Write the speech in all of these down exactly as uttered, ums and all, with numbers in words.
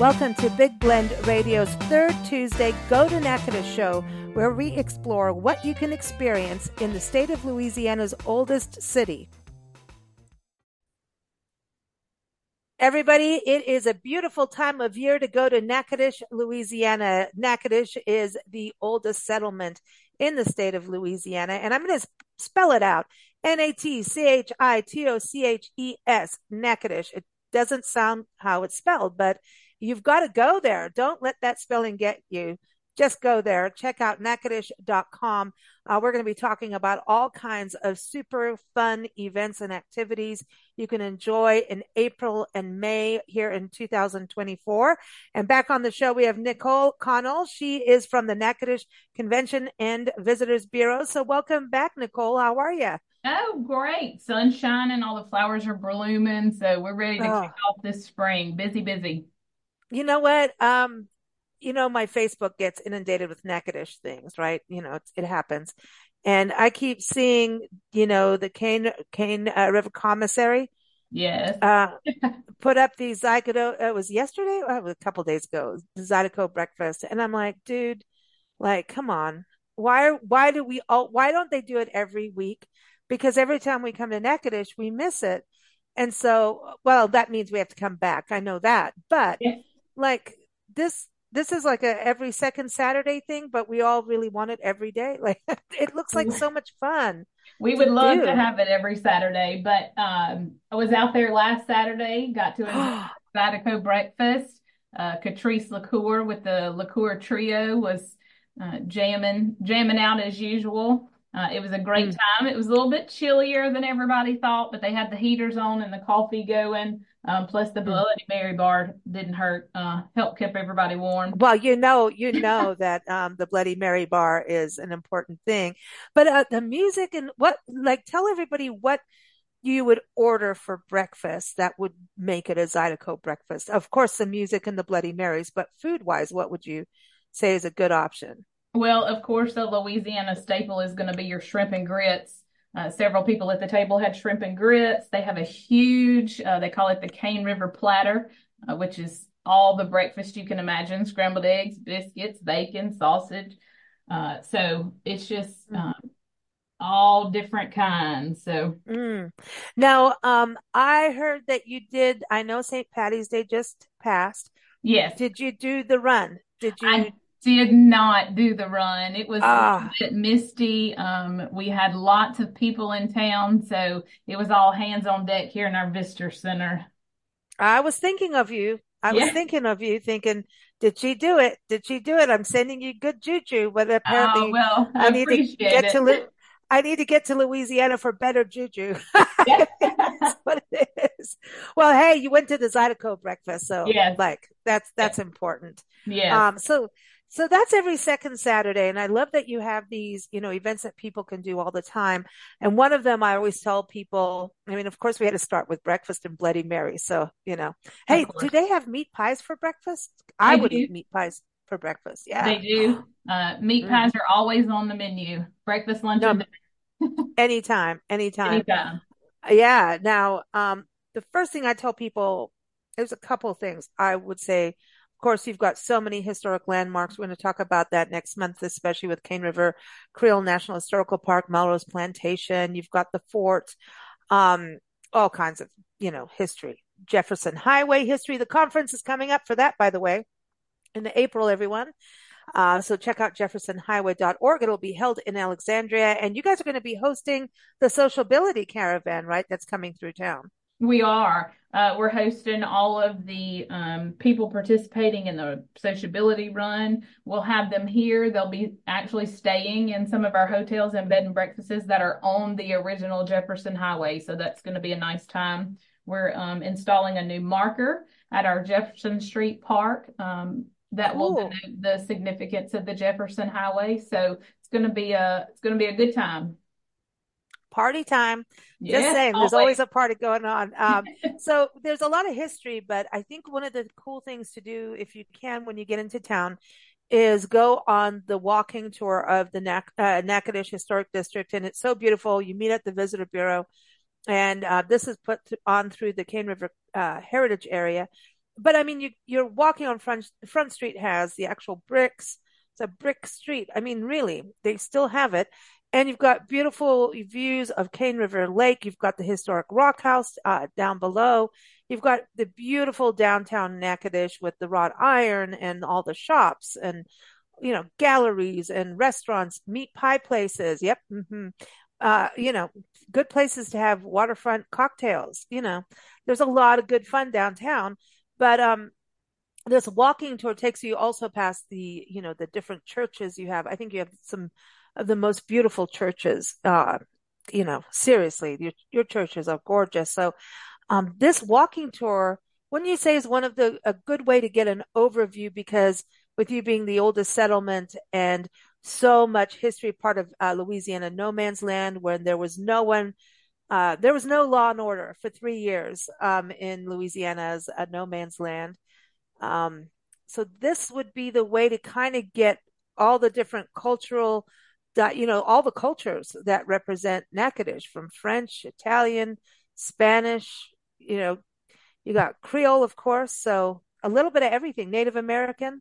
Welcome to Big Blend Radio's third Tuesday Go to Natchitoches show, where we explore what you can experience in the state of Louisiana's oldest city. Everybody, it is a beautiful time of year to go to Natchitoches, Louisiana. Natchitoches is the oldest settlement in the state of Louisiana, and I'm going to spell it out. N A T C H I T O C H E S, Natchitoches. It doesn't sound how it's spelled, but you've got to go there. Don't let that spelling get you. Just go there. Check out natchitoches dot com. Uh, we're going to be talking about all kinds of super fun events and activities you can enjoy in April and May here in two thousand twenty-four. And back on the show, we have Nicole Connell. She is from the Natchitoches Convention and Visitors Bureau. So welcome back, Nicole. How are you? Oh, great. Sun's shining. All the flowers are blooming. So we're ready to oh. kick off this spring. Busy, busy. You know what? Um, you know, my Facebook gets inundated with Natchitoches things, right? You know, it, it happens. And I keep seeing, you know, the Cane, Cane uh, River Commissary. Yes. uh, put up the Zydeco, it was yesterday, or it was a couple of days ago, the Zydeco breakfast. And I'm like, dude, like, come on. Why, why do we all, why don't they do it every week? Because every time we come to Natchitoches, we miss it. And so, well, that means we have to come back. I know that. But yes. like this, this is like a every second Saturday thing, but we all really want it every day. Like it looks like so much fun. We would love do. to have it every Saturday, but um, I was out there last Saturday, got to enjoy the Zydeco breakfast. Uh, Catrice Liqueur with the Liqueur Trio was uh, jamming, jamming out as usual. Uh, it was a great mm. time. It was a little bit chillier than everybody thought, but they had the heaters on and the coffee going. Um, plus the Bloody Mary bar didn't hurt, uh, helped keep everybody warm. Well, you know, you know that, um, the Bloody Mary bar is an important thing, but, uh, the music and what, like, tell everybody what you would order for breakfast that would make it a Zydeco breakfast. Of course, the music and the Bloody Marys, but food wise, what would you say is a good option? Well, of course, the Louisiana staple is going to be your shrimp and grits. Uh, several people at the table had shrimp and grits. They have a huge, uh, they call it the Cane River platter, uh, which is all the breakfast you can imagine, scrambled eggs, biscuits, bacon, sausage. Uh, so it's just um, all different kinds. So mm. Now, um, I heard that you did, I know Saint Patty's Day just passed. Yes. Did you do the run? Did you? I did not do the run. It was ah. a bit misty. Um, we had lots of people in town, so it was all hands on deck here in our visitor center. I was thinking of you. I yeah. was thinking of you, thinking, did she do it? Did she do it? I'm sending you good juju, but apparently, oh, well, I, I need to get it. to. Lu- I need to get to Louisiana for better juju. Yeah. That's what it is. Well, hey, you went to the Zydeco breakfast, so yes. like that's that's yes. important. Yeah. Um. So. So that's every second Saturday. And I love that you have these, you know, events that people can do all the time. And one of them, I always tell people, I mean, of course we had to start with breakfast and Bloody Mary. So, you know, hey, do they have meat pies for breakfast? They I would do. eat meat pies for breakfast. Yeah. They do. Uh, meat mm. pies are always on the menu. Breakfast, lunch, no, and dinner. anytime, anytime. Anytime. Yeah. Now, um, the first thing I tell people, there's a couple of things I would say. Of course, you've got so many historic landmarks. We're going to talk about that next month, especially with Cane River Creole National Historical Park, Melrose Plantation. You've got the fort, um, all kinds of, you know, history. Jefferson Highway history. The conference is coming up for that, by the way, in April, everyone. Uh, so check out jefferson highway dot org. It'll be held in Alexandria. And you guys are going to be hosting the Sociability Caravan, right? That's coming through town. We are. Uh, we're hosting all of the um, people participating in the sociability run. We'll have them here. They'll be actually staying in some of our hotels and bed and breakfasts that are on the original Jefferson Highway. So that's going to be a nice time. We're um, installing a new marker at our Jefferson Street Park um, that cool. will denote the significance of the Jefferson Highway. So it's going to be a it's going to be a good time. Party time. Yeah, Just saying, always. There's always a party going on. Um, so there's a lot of history, but I think one of the cool things to do, if you can, when you get into town, is go on the walking tour of the Nac- uh, Natchitoches Historic District. And it's so beautiful. You meet at the Visitor Bureau. And uh, this is put on through the Cane River uh, Heritage Area. but I mean, you you're walking on Front Front Street has the actual bricks. It's a brick street. I mean, really, they still have it. And you've got beautiful views of Cane River Lake. You've got the historic Rock House uh, down below. You've got the beautiful downtown Natchitoches with the wrought iron and all the shops and, you know, galleries and restaurants, meat pie places. Yep. hmm Uh, you know, good places to have waterfront cocktails. You know, there's a lot of good fun downtown. But um, this walking tour takes you also past the, you know, the different churches you have. I think you have some of the most beautiful churches. Uh, you know, seriously, your your churches are gorgeous. So, um, this walking tour, wouldn't you say, is one of the a good way to get an overview because with you being the oldest settlement and so much history, part of uh, Louisiana, no man's land, when there was no one, uh, there was no law and order for three years um, in Louisiana as a no man's land. Um, so this would be the way to kind of get all the different cultural, that you know, all the cultures that represent Natchitoches, from French, Italian, Spanish, you know, you got Creole, of course. So a little bit of everything, Native American.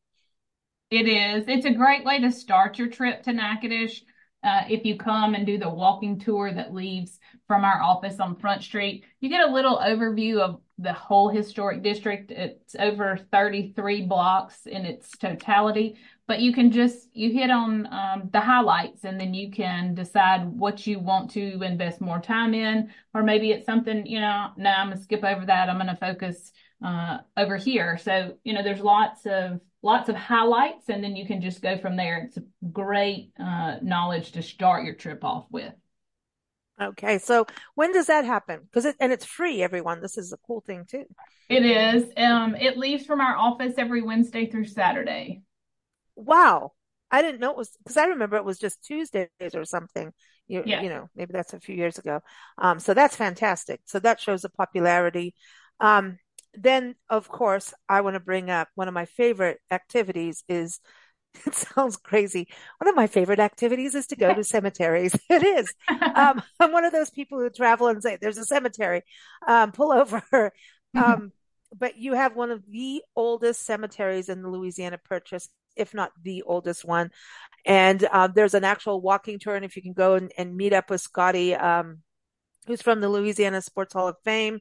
It is. It's a great way to start your trip to Natchitoches. Uh, if you come and do the walking tour that leaves from our office on Front Street, you get a little overview of the whole historic district. It's over thirty-three blocks in its totality, but you can just, you hit on um, the highlights and then you can decide what you want to invest more time in, or maybe it's something, you know, no, I'm going to skip over that. I'm going to focus uh, over here. So, you know, there's lots of lots of highlights, and then you can just go from there. It's great uh, knowledge to start your trip off with. Okay, so when does that happen? Because it and it's free, everyone. This is a cool thing too. It is. Um, it leaves from our office every Wednesday through Saturday. Wow. I didn't know it was because I remember it was just Tuesdays or something. You, Yeah. you know, maybe that's a few years ago. Um, so that's fantastic. So that shows the popularity. Um, then of course, I want to bring up one of my favorite activities is, it sounds crazy. One of my favorite activities is to go to cemeteries. It is. Um, I'm one of those people who travel and say, there's a cemetery, um, pull over. Um, but you have one of the oldest cemeteries in the Louisiana Purchase, if not the oldest one. And uh, there's an actual walking tour. And if you can go and, and meet up with Scotty, um, who's from the Louisiana Sports Hall of Fame,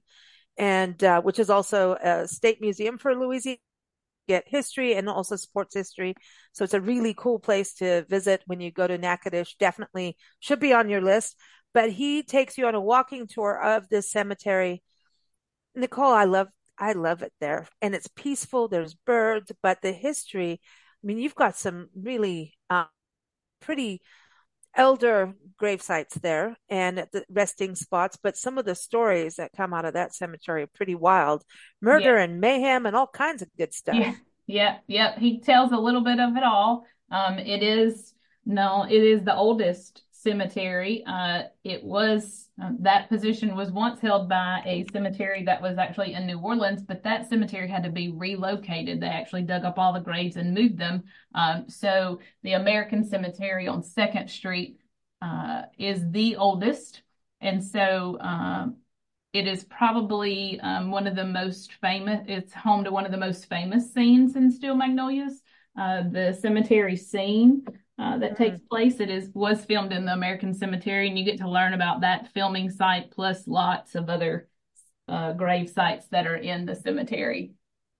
and uh, which is also a state museum for Louisiana, get history and also sports history. So it's a really cool place to visit when you go to Natchitoches. Definitely should be on your list. But he takes you on a walking tour of this cemetery. Nicole, I love I love it there. And it's peaceful. There's birds, but the history, I mean, you've got some really uh, pretty elder grave sites there and the resting spots, but some of the stories that come out of that cemetery are pretty wild. Yeah. Murder and mayhem and all kinds of good Yeah. stuff. Yeah. Yeah. He tells a little bit of it all. Um, it is, no, it is the oldest cemetery. Uh, it was, uh, that position was once held by a cemetery that was actually in New Orleans, but that cemetery had to be relocated. They actually dug up all the graves and moved them. Um, so the American Cemetery on Second Street, uh, is the oldest. And so, um, it is probably um, one of the most famous, it's home to one of the most famous scenes in Steel Magnolias. Uh, the cemetery scene uh, that takes Mm. place, it is was filmed in the American Cemetery, and you get to learn about that filming site plus lots of other uh, grave sites that are in the cemetery.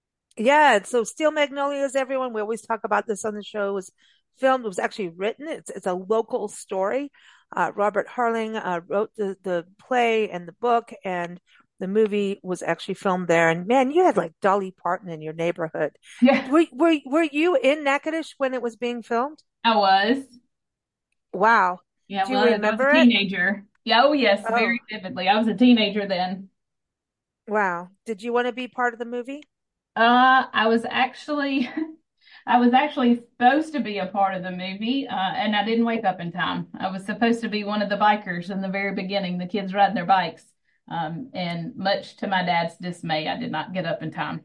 Yeah, so Steel Magnolias, everyone, we always talk about this on the show, it was filmed, it was actually written. It's it's a local story. Uh, Robert Harling uh, wrote the, the play and the book, and the movie was actually filmed there. And man, you had like Dolly Parton in your neighborhood. Yeah, Were, were, were you in Natchitoches when it was being filmed? I was. Wow. Yeah, I Do you was. I was a remember it? teenager. Yeah, oh yes, Oh, very vividly. I was a teenager then. wow. Did you want to be part of the movie? Uh, I was actually I was actually supposed to be a part of the movie, uh, and I didn't wake up in time. I was supposed to be one of the bikers in the very beginning, the kids riding their bikes. Um, and much to my dad's dismay, I did not get up in time.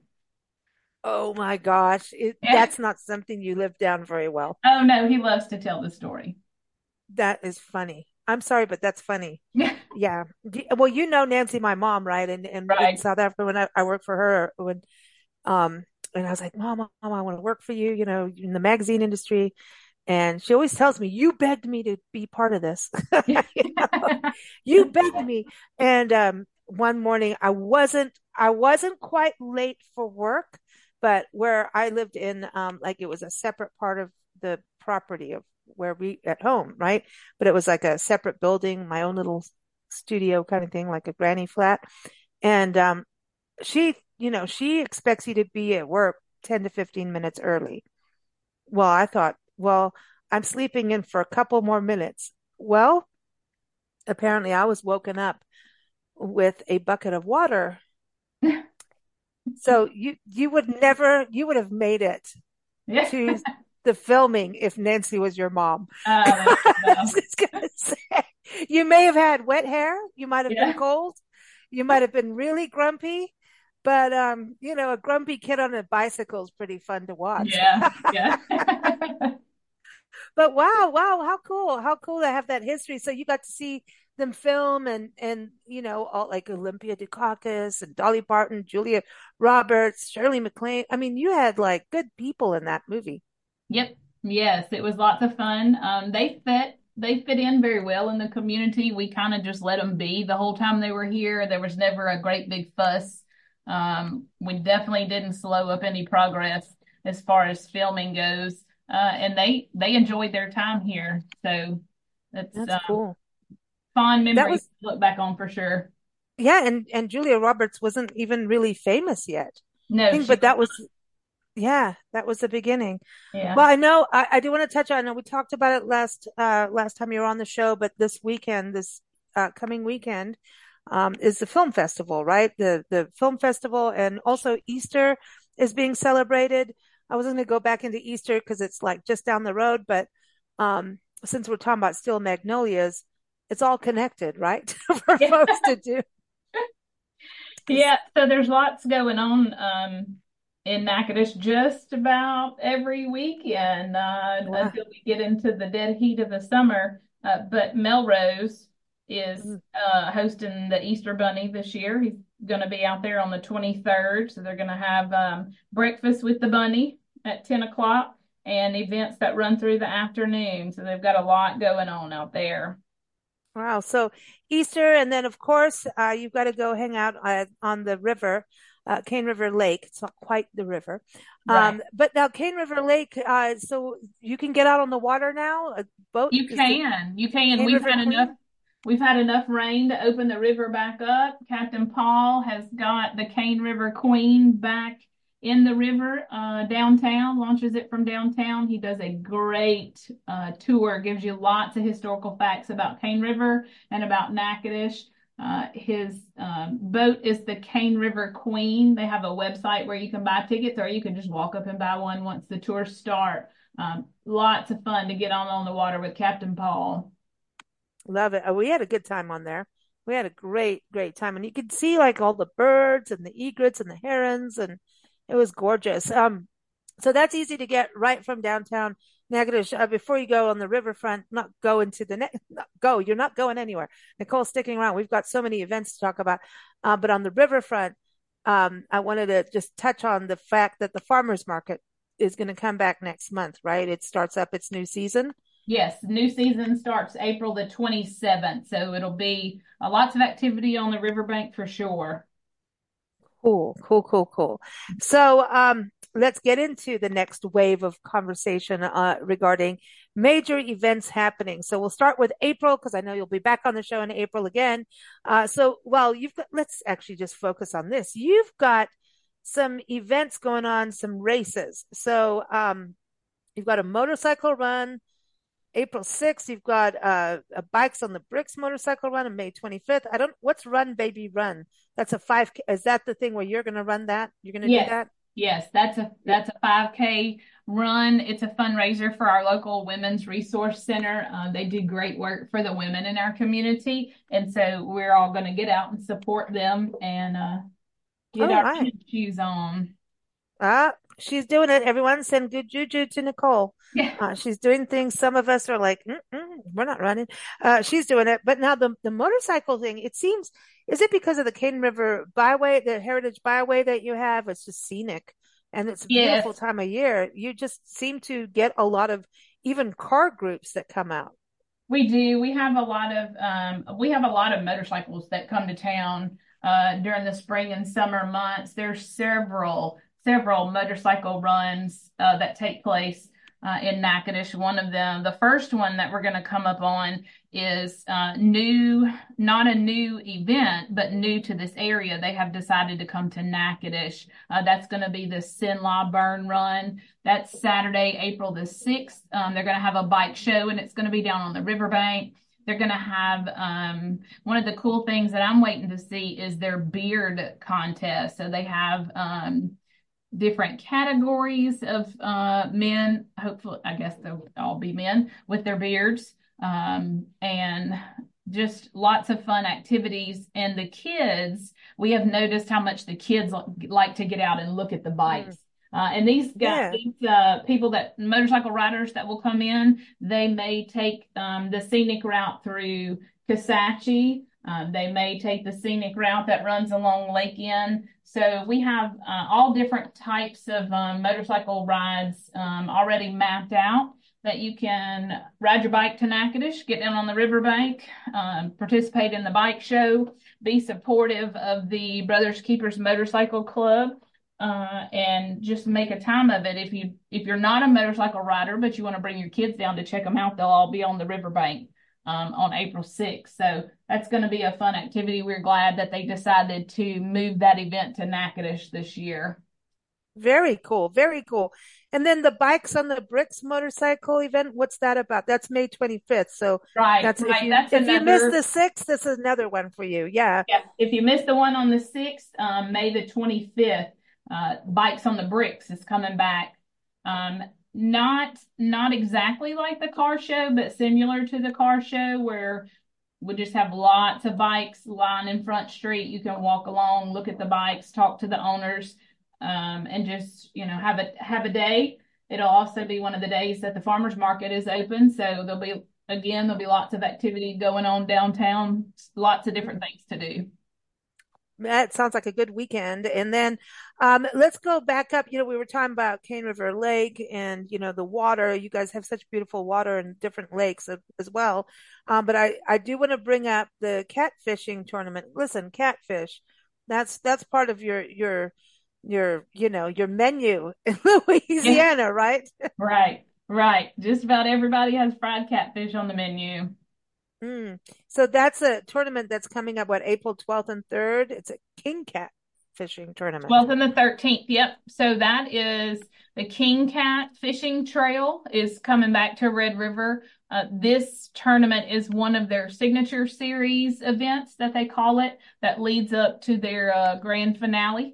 Oh my gosh. It, Yeah. that's not something you live down very well. Oh no, he loves to tell the story. That is funny. I'm sorry, but that's funny. Yeah. Yeah. D- Well, you know Nancy, my mom, right? And and in Right. South Africa, when I, I worked for her, when Um, and I was like, Mom, Mom, I want to work for you, you know, in the magazine industry. And she always tells me, you begged me to be part of this. You know, you begged me. And um, one morning I wasn't, I wasn't quite late for work, but where I lived in, um, like it was a separate part of the property of where we at home, right? But it was like a separate building, my own little studio kind of thing, like a granny flat. And um, she, you know, she expects you to be at work ten to fifteen minutes early. Well, I thought, well, I'm sleeping in for a couple more minutes. Well, apparently I was woken up with a bucket of water. So you you would never you would have made it Yeah. to the filming if Nancy was your mom. Uh, I no. was just gonna say, you may have had wet hair, you might have been Yeah. cold, you might have been really grumpy, but um, you know, a grumpy kid on a bicycle is pretty fun to watch. Yeah. Yeah. But wow, wow, how cool. How cool to have that history. So you got to see them film and and you know, all like Olympia Dukakis and Dolly Parton, Julia Roberts, Shirley MacLaine. I mean, you had like good people in that movie. Yep. Yes, it was lots of fun. Um, they fit they fit in very well in the community. We kind of just let them be the whole time they were here. There was never a great big fuss. Um, we definitely didn't slow up any progress as far as filming goes. Uh, and they they enjoyed their time here. So that's That's um, cool. fond That memories was to look back on for sure. yeah, and and Julia Roberts wasn't even really famous yet. I No, think, she but was that was yeah, that was the beginning. yeah. Well, I know I, I do want to touch on. I know we talked about it last uh last time you were on the show, but this weekend, this uh coming weekend, um, is the film festival, right? The the film festival and also Easter is being celebrated. I was going to go back into Easter because it's like just down the road, but um, since we're talking about steel magnolias, it's all connected, right? For Yeah. folks to do. Yeah, so there's lots going on um, in Natchitoches just about every weekend uh, Wow. until we get into the dead heat of the summer. Uh, but Melrose is Mm. uh, hosting the Easter Bunny this year. He's going to be out there on the twenty-third. So they're going to have um, breakfast with the bunny at ten o'clock and events that run through the afternoon. So they've got a lot going on out there. Wow. So Easter, and then of course, uh, you've got to go hang out uh, on the river, uh, Cane River Lake. It's not quite the river. Right. Um, but now Cane River Lake, uh, so you can get out on the water now. A boat You is the can. You can. Cane We've River had enough Queen. we've had enough rain to open the river back up. Captain Paul has got the Cane River Queen back in the river uh, downtown, launches it from downtown. He does a great uh, tour, gives you lots of historical facts about Cane River and about Natchitoches. Uh, his um, boat is the Cane River Queen. They have a website where you can buy tickets, or you can just walk up and buy one once the tours start. Um, lots of fun to get on on the water with Captain Paul. Love it. Oh, we had a good time on there. We had a great, great time, and you could see like all the birds and the egrets and the herons, and it was gorgeous. Um, so that's easy to get right from downtown Natchitoches. Uh, before you go on the riverfront, not go into the net, not go. You're not going anywhere. Nicole's sticking around. We've got so many events to talk about. Uh, but on the riverfront, um, I wanted to just touch on the fact that the farmers market is going to come back next month, right? It starts up its new season. Yes, new season starts April the twenty-seventh, so it'll be uh, lots of activity on the riverbank for sure. Cool, cool, cool, cool. So, um, let's get into the next wave of conversation uh, regarding major events happening. So we'll start with April because I know you'll be back on the show in April again. Uh, so, well, you've got, let's actually just focus on this. You've got some events going on, some races. So, um, you've got a motorcycle run April sixth. You've got uh, a Bikes on the Bricks motorcycle run on May twenty-fifth. I don't, what's Run Baby Run? That's a five K. Is that the thing where you're going to run that? You're going to do Yes, that? yes, that's a Yeah. that's a five K run. It's a fundraiser for our local Women's Resource Center. Uh, they do great work for the women in our community, and so we're all going to get out and support them and uh, get All our right. shoes on. Ah, she's doing it. Everyone send good juju to Nicole. Yeah. Uh, she's doing things. Some of us are like, Mm-mm, we're not running. Uh, she's doing it. But now the, the motorcycle thing, it seems, is it because of the Cane River Byway, the Heritage Byway that you have? It's just scenic and it's a beautiful Yes. time of year. You just seem to get a lot of even car groups that come out. We do. We have a lot of um, we have a lot of motorcycles that come to town uh, during the spring and summer months. There's several several motorcycle runs uh, that take place uh, in Natchitoches. One of them, the first one that we're going to come up on, is uh, new, not a new event, but new to this area. They have decided to come to Natchitoches. Uh, that's going to be the Cenla Burn Run. That's Saturday, April the sixth. Um, they're going to have a bike show, and it's going to be down on the riverbank. They're going to have um, one of the cool things that I'm waiting to see is their beard contest. So they have um, different categories of uh, men. Hopefully, I guess they'll all be men with their beards, um, and just lots of fun activities. And the kids, we have noticed how much the kids like to get out and look at the bikes. Mm, Uh, and these guys, yeah. these uh, people that motorcycle riders that will come in, they may take um, the scenic route through Kisatchie. Uh, they may take the scenic route that runs along Lake N. So we have uh, all different types of um, motorcycle rides um, already mapped out that you can ride your bike to Natchitoches, get down on the riverbank, um, participate in the bike show, be supportive of the Brothers Keepers Motorcycle Club. Uh, and just make a time of it. If you if you're not a motorcycle rider, but you want to bring your kids down to check them out, they'll all be on the riverbank um, on April sixth. So that's going to be a fun activity. We're glad that they decided to move that event to Natchitoches this year. Very cool. Very cool. And then the Bikes on the Bricks motorcycle event, what's that about? That's May twenty-fifth. So Right, that's if right. you That's if you miss another. the sixth, this is another one for you. Yeah. Yeah. If you missed the one on the sixth, um, May the twenty-fifth, uh, Bikes on the Bricks is coming back. Um, not not exactly like the car show, but similar to the car show where we just have lots of bikes lying in Front Street. You can walk along, look at the bikes, talk to the owners, um, and just, you know, have a have a day. It'll also be one of the days that the farmers market is open. So there'll be, again, there'll be lots of activity going on downtown, lots of different things to do. That sounds like a good weekend. And then um, let's go back up. You know, we were talking about Cane River Lake and, you know, the water. You guys have such beautiful water in different lakes as, as well. Um, but I, I do want to bring up the catfishing tournament. Listen, catfish, that's that's part of your your your, you know, your menu in Yeah, Louisiana, right? right, right. Just about everybody has fried catfish on the menu. Mm. So that's a tournament that's coming up, what, April twelfth and third? It's a king cat fishing tournament. twelfth and the thirteenth. Yep. So that is the King Cat Fishing Trail is coming back to Red River. Uh, this tournament is one of their signature series events that they call it that leads up to their uh, grand finale.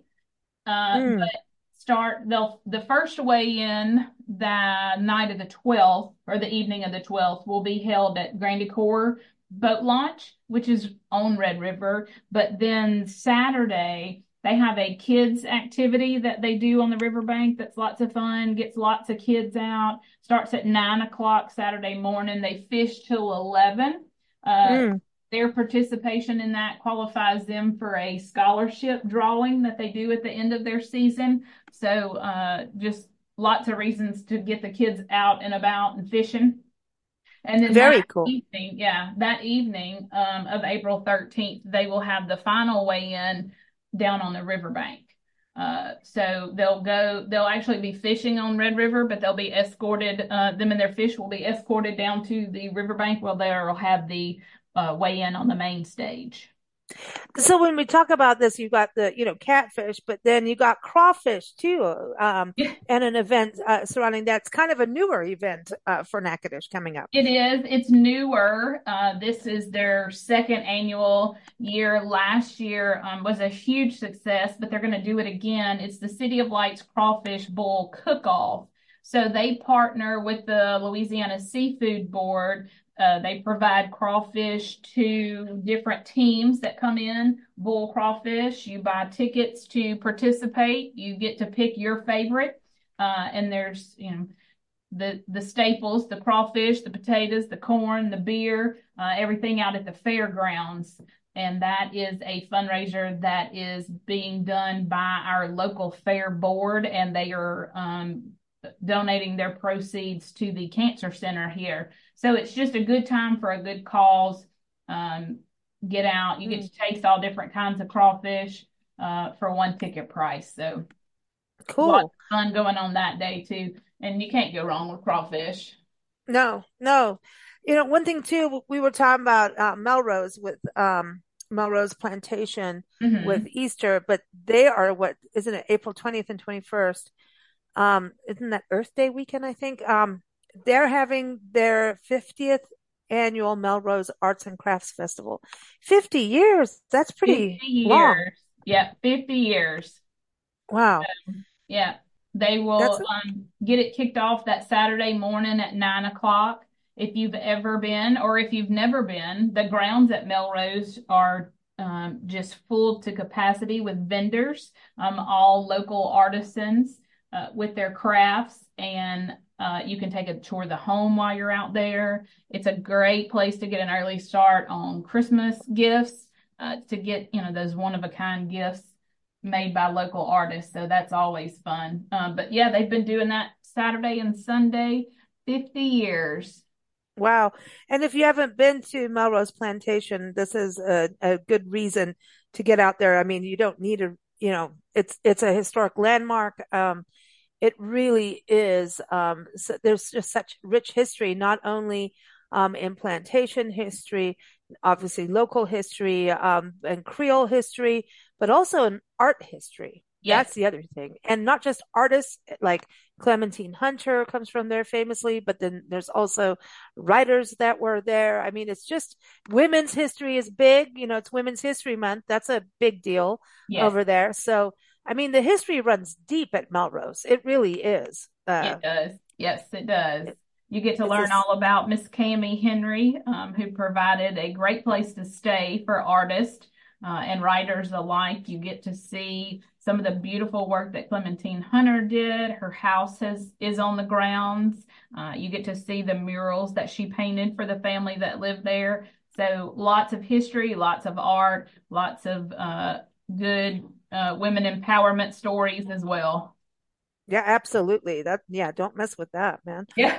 Uh, Mm. but start they'll the first weigh in the night of the twelfth or the evening of the twelfth will be held at Grand Ecore Boat Launch, which is on Red River. But then Saturday they have a kids activity that they do on the riverbank that's lots of fun, gets lots of kids out. Starts at nine o'clock Saturday morning. They fish till eleven. Uh, Mm. their participation in that qualifies them for a scholarship drawing that they do at the end of their season. So uh, just lots of reasons to get the kids out and about and fishing. And then Very that cool. evening, yeah, that evening um, of April thirteenth, they will have the final weigh-in down on the riverbank. Uh, so they'll go, they'll actually be fishing on Red River, but they'll be escorted, uh, them and their fish will be escorted down to the riverbank where they'll have the uh, weigh in on the main stage. So when we talk about this, you've got the, you know, catfish, but then you got crawfish too, um, and an event uh, surrounding that's kind of a newer event uh, for Natchitoches coming up. It is. It's newer. Uh, this is their second annual year. Last year um, was a huge success, but they're going to do it again. It's the City of Lights Crawfish Bowl Cook-Off. So they partner with the Louisiana Seafood Board. Uh, they provide crawfish to different teams that come in, bull crawfish. You buy tickets to participate. You get to pick your favorite. uh, and there's, you know, the the staples, the crawfish, the potatoes, the corn, the beer, uh, everything out at the fairgrounds. And that is a fundraiser that is being done by our local fair board, and they are um, donating their proceeds to the cancer center here. So it's just a good time for a good cause. Um, get out, you get to taste all different kinds of crawfish uh, for one ticket price. So Cool. Lots of fun going on that day too. And you can't go wrong with crawfish. No, no. You know, one thing too, we were talking about uh, Melrose with um, Melrose Plantation Mm-hmm. with Easter, but they are what, isn't it April twentieth and twenty-first? Um, isn't that Earth Day weekend, I think? Um, they're having their fiftieth annual Melrose Arts and Crafts Festival. fifty years. That's pretty fifty long. years. Yeah, fifty years. Wow. Yeah, they That's will um, get it kicked off that Saturday morning at nine o'clock. If you've ever been, or if you've never been, the grounds at Melrose are um, just full to capacity with vendors, um, all local artisans uh, with their crafts, and uh, you can take a tour of the home while you're out there. It's a great place to get an early start on Christmas gifts, uh, to get, you know, those one-of-a-kind gifts made by local artists. So that's always fun. Um, but yeah, they've been doing that Saturday and Sunday, fifty years. Wow. And if you haven't been to Melrose Plantation, this is a, a good reason to get out there. I mean, you don't need a, you know, it's, it's a historic landmark. Um, it really is. Um, so there's just such rich history, not only, um, in plantation history, obviously local history, um, and Creole history, but also in art history. Yes. That's the other thing. And not just artists, like Clementine Hunter comes from there famously, but then there's also writers that were there. I mean, it's just women's history is big. You know, it's Women's History Month. That's a big deal Yes. over there. So, I mean, the history runs deep at Melrose. It really is. Uh, it does. Yes, it does. It, you get to learn a, all about Miss Cami Henry, um, who provided a great place to stay for artists uh, and writers alike. You get to see some of the beautiful work that Clementine Hunter did. Her house has is on the grounds. Uh, you get to see the murals that she painted for the family that lived there. So lots of history, lots of art, lots of uh, good uh, women empowerment stories as well. Yeah, absolutely. That, yeah, don't mess with that, man. Yeah.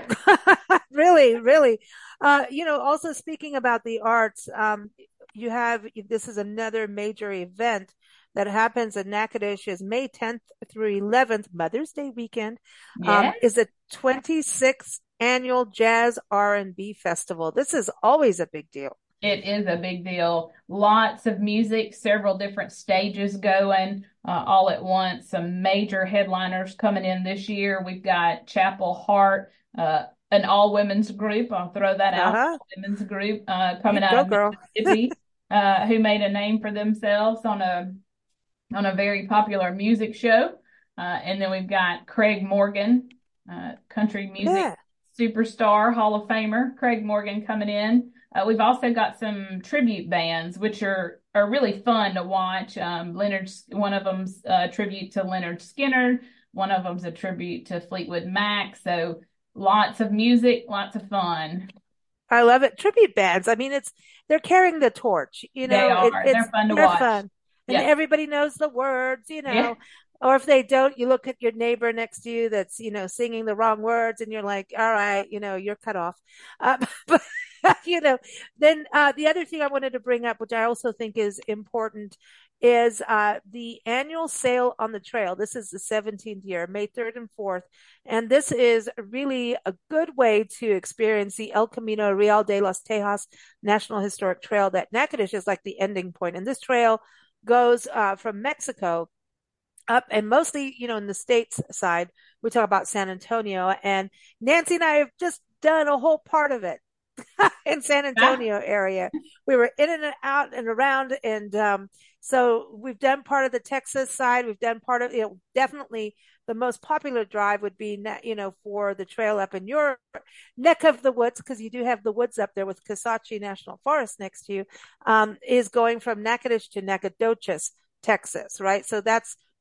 Really, really. Uh, you know, also speaking about the arts, um, you have, this is another major event that happens in Natchitoches is May tenth through eleventh, Mother's Day weekend, um, Yes. is the twenty-sixth annual Jazz R and B Festival. This is always a big deal. It is a big deal. Lots of music, several different stages going uh, all at once. Some major headliners coming in this year. We've got Chapel Hart, uh, an all-women's group. I'll throw that out. Uh-huh. Women's group uh, coming You out go, of girl. Mississippi, uh, who made a name for themselves on a on a very popular music show. Uh, and then we've got Craig Morgan, uh, country music Yeah. superstar, Hall of Famer, Craig Morgan coming in. Uh, we've also got some tribute bands, which are, are really fun to watch. Um, Leonard, one of them's a tribute to Leonard Skinner. One of them's a tribute to Fleetwood Mac. So lots of music, lots of fun. I love it. Tribute bands. I mean, it's, they're carrying the torch, you know, They are. it, it's, They're fun to they're watch. fun. And Yeah. everybody knows the words, you know, Yeah. or if they don't, you look at your neighbor next to you that's, you know, singing the wrong words and you're like, all right, you know, you're cut off. Uh, but, you know, then uh, the other thing I wanted to bring up, which I also think is important, is uh, the annual sale on the trail. This is the seventeenth year, May third and fourth. And this is really a good way to experience the El Camino Real de los Tejas National Historic Trail. That Natchitoches is like the ending point. And this trail goes uh, from Mexico up, and mostly, you know, in the States side, we talk about San Antonio, and Nancy and I have just done a whole part of it in San Antonio area. We were in and out and around. And, um, so we've done part of the Texas side. We've done part of, you know, definitely the most popular drive would be, you know, for the trail up in your neck of the woods, because you do have the woods up there with Kisatchie National Forest next to you, um, is going from Natchitoches to Nacogdoches, Texas, right? So that's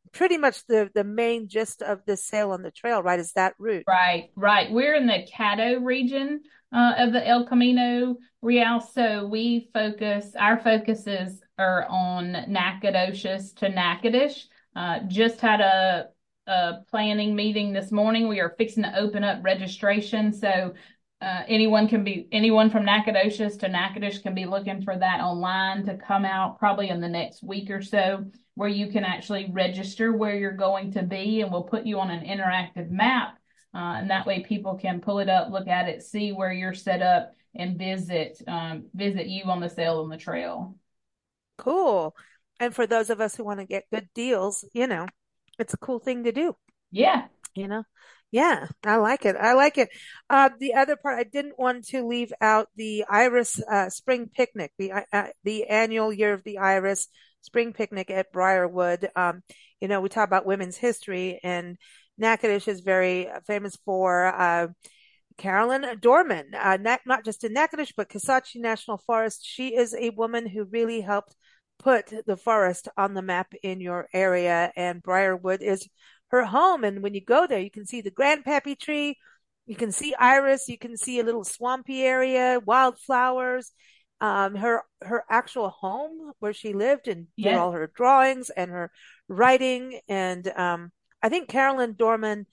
pretty much the, the main gist of this sail on the trail, right? Is that route. Right, right. We're in the Caddo region uh, of the El Camino Real, so we focus, our focuses are on Nacogdoches to Natchitoches. Uh, just had a, a planning meeting this morning. We are fixing to open up registration, so uh, anyone can be, anyone from Nacogdoches to Natchitoches can be looking for that online to come out probably in the next week or so, where you can actually register where you're going to be, and we'll put you on an interactive map. Uh, and that way people can pull it up, look at it, see where you're set up, and visit um, visit you on the sail on the trail. Cool. And for those of us who want to get good deals, you know, it's a cool thing to do. Yeah. You know, yeah, I like it. I like it. Uh, the other part, I didn't want to leave out the Iris uh, Spring Picnic, the uh, the annual Year of the Iris Spring Picnic at Briarwood. Um, you know, we talk about women's history, and Natchitoches is very famous for uh, Carolyn Dorman, uh, not, not just in Natchitoches, but Kisatchie National Forest. She is a woman who really helped put the forest on the map in your area, and Briarwood is her home. And when you go there, you can see the grandpappy tree, you can see iris, you can see a little swampy area, wildflowers. Um, her her actual home where she lived and did Yes. all her drawings and her writing. And um, I think Carolyn Dorman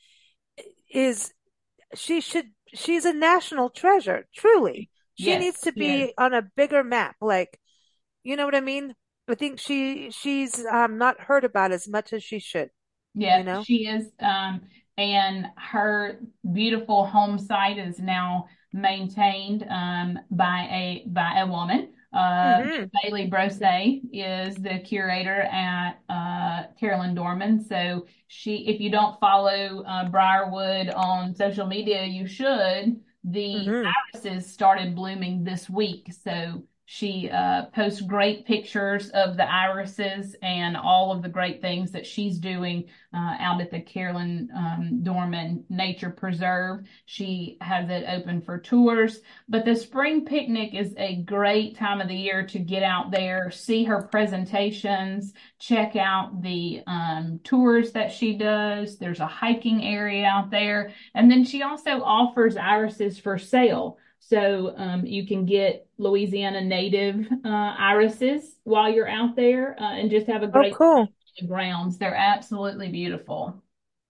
is she should she's a national treasure, truly. She Yes, needs to she be is. on a bigger map. Like, you know what I mean? I think she she's um not heard about as much as she should, you Yeah, know? she is. Um, and her beautiful home site is now maintained um, by a by a woman. Uh, hmm Bailey Brose is the curator at uh, Carolyn Dorman. So she, if you don't follow uh, Briarwood on social media, you should. The hmm irises started blooming this week, so she uh, posts great pictures of the irises and all of the great things that she's doing uh, out at the Carolyn um, Dorman Nature Preserve. She has it open for tours. But the spring picnic is a great time of the year to get out there, see her presentations, check out the um, tours that she does. There's a hiking area out there. And then she also offers irises for sale. So um, you can get Louisiana native uh, irises while you're out there uh, and just have a Oh, great time cool. on the grounds. They're absolutely beautiful.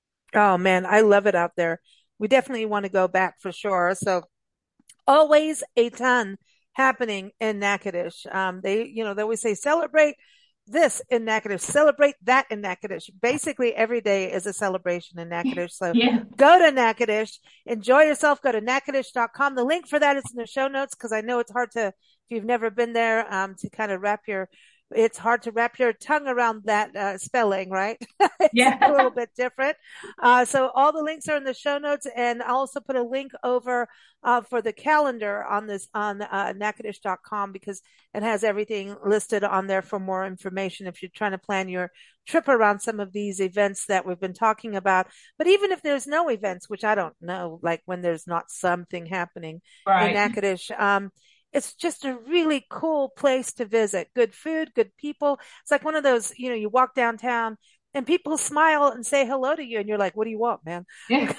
Oh man, I love it out there. We definitely want to go back for sure. So always a ton happening in Natchitoches. Um, they, you know, they always say celebrate this in Natchitoches, celebrate that in Natchitoches. Basically, every day is a celebration in Natchitoches. So Yeah. go to Natchitoches, enjoy yourself. Go to Natchitoches dot com. The link for that is in the show notes because I know it's hard to, if you've never been there, um, to kind of wrap your it's hard to wrap your tongue around that uh, spelling, right? It's Yeah. a little bit different. Uh, so all the links are in the show notes, and I'll also put a link over uh, for the calendar on this on uh, Natchitoches dot com because it has everything listed on there for more information if you're trying to plan your trip around some of these events that we've been talking about. But even if there's no events, which I don't know, like when there's not something happening in Right. Natchitoches, um, it's just a really cool place to visit. Good food, good people. It's like one of those, you know, you walk downtown and people smile and say hello to you, and you're like, "What do you want, man?" Yeah.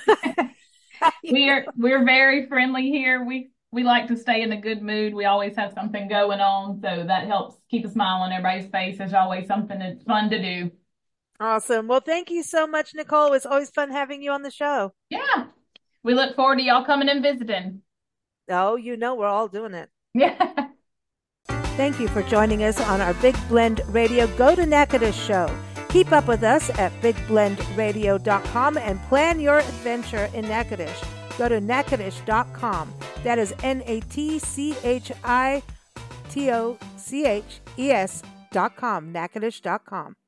We are we're very friendly here. We we like to stay in a good mood. We always have something going on, so that helps keep a smile on everybody's face. There's always something that's fun to do. Awesome. Well, thank you so much, Nicole. It's always fun having you on the show. Yeah. We look forward to y'all coming and visiting. Oh, you know, we're all doing it. Yeah. Thank you for joining us on our Big Blend Radio Go to Natchitoches show. Keep up with us at big blend radio dot com and plan your adventure in Natchitoches. Go to Natchitoches dot com. That is N A T C H I T O C H E S dot com, Natchitoches dot com.